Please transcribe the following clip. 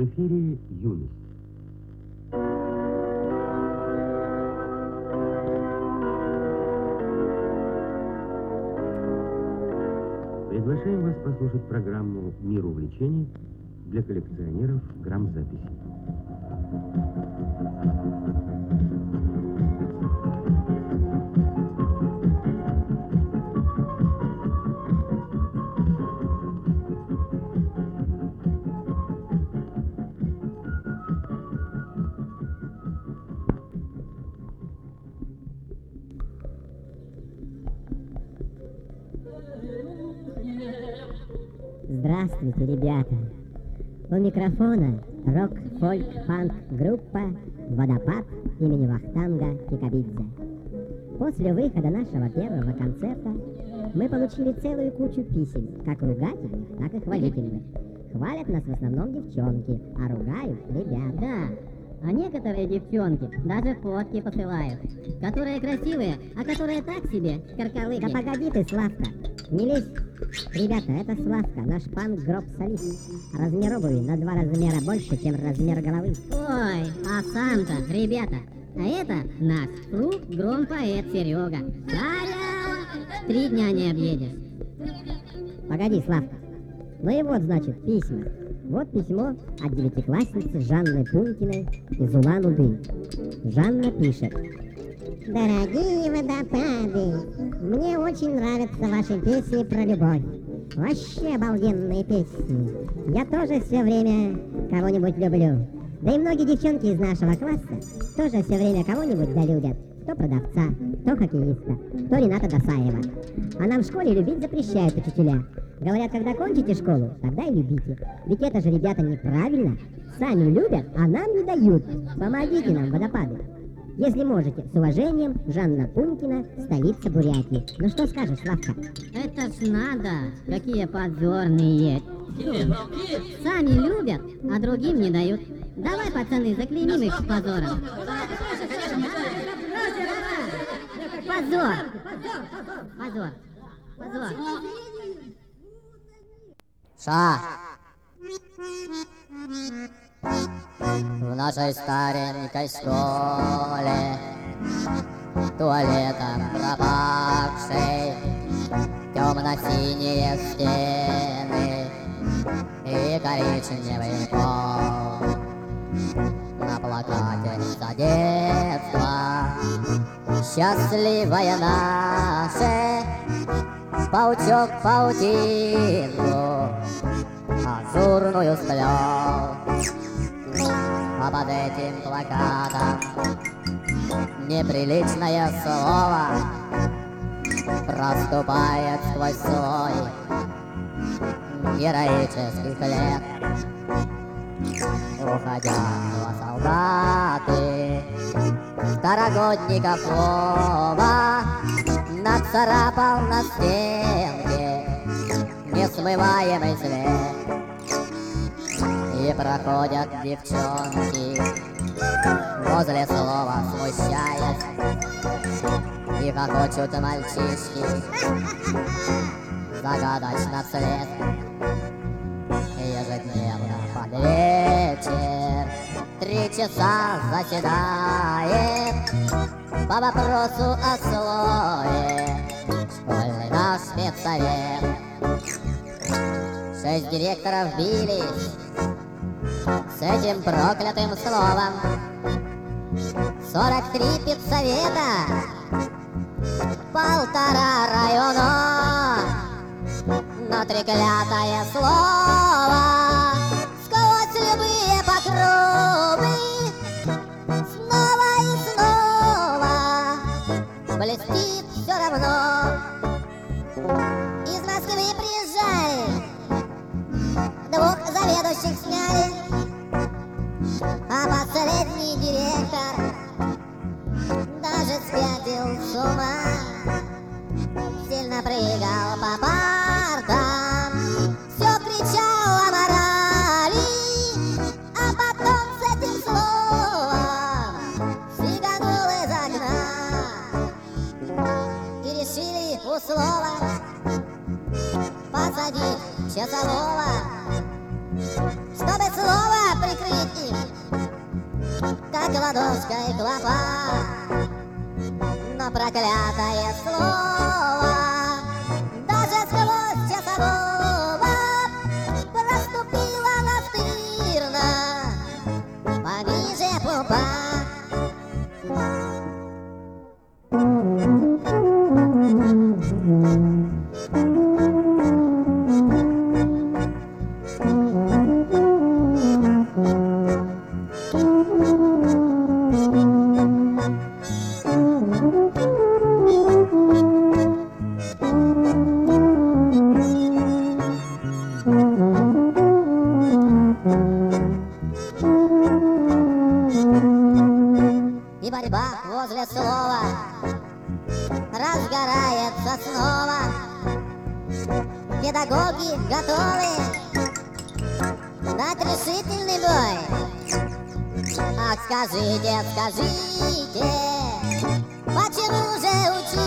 эфире «Юность». Приглашаем вас послушать программу «Мир увлечений» для коллекционеров грамзаписи. Здравствуйте, ребята! У микрофона рок-фольк-панк-группа «Водопад» имени Вахтанга Кикабидзе. После выхода нашего первого концерта мы получили целую кучу писем, как ругательных, так и хвалительных. Хвалят нас в основном девчонки, а ругают ребята. Да, а некоторые девчонки даже фотки посылают, которые красивые, а которые так себе, каркалыки. Да погоди ты, Славка, не лезь. Ребята, это Славка, наш панк-гроб-солист. Размер обуви на 2 размера больше, чем размер головы. Ой, а сам-то, ребята, а это наш друг гром-поэт Серега. Таня, 3 дня не объедешь. Погоди, Славка. Ну и вот, значит, письма. Вот письмо от 9-классницы Жанны Пунькиной из Улан-Удэ. Жанна пишет: «Дорогие водопады, мне очень нравятся ваши песни про любовь. Вообще обалденные песни. Я тоже все время кого-нибудь люблю. Да и многие девчонки из нашего класса тоже все время кого-нибудь долюбят. То продавца, то хоккеиста, то Рената Досаева. А нам в школе любить запрещают учителя. Говорят, когда кончите школу, тогда и любите. Ведь это же, ребята, неправильно. Сами любят, а нам не дают. Помогите нам, водопады. Если можете, с уважением, Жанна Пунькина, столица Бурятии». Ну что скажешь, Славка? Это ж надо, какие позорные. Сами любят, а другим не дают. Давай, пацаны, заклеймим их позором. Позор! Позор! Позор! Ша! В нашей старенькой школе, туалетом пропахшей, темно-синие стены и коричневый пол. На плакате за детство счастливое наше, паучок паутинку азурную сплел. А под этим плакатом неприличное слово проступает сквозь слой героических лет. Уходя во солдаты, второгодников Вова нацарапал на стенке несмываемый след. И проходят девчонки возле слова смущаясь, и хохочут мальчишки загадочно вслед. Ежедневно под вечер 3 часа заседает по вопросу о слове школьный наш спецсовет. 6 директоров бились с этим проклятым словом. 43 педсовета, 1,5 района, но треклятое слово сквозь любые покровы снова и снова блестит все равно. Из Москвы приезжали, 2 заведующих сняли, а последний директор даже спятил с ума. Сильно прыгал по партам, все кричал о морали, а потом с этим словом сиганул из окна. И решили условно посадить часового, чтобы слово прикрыть им, как ладошкой клопа. Но проклятое слово даже сквозь часового проступило настырно пониже пупа. И борьба возле слова разгорается снова. Педагоги готовы дать решительный бой. Ах, скажите, скажите, почему же учитель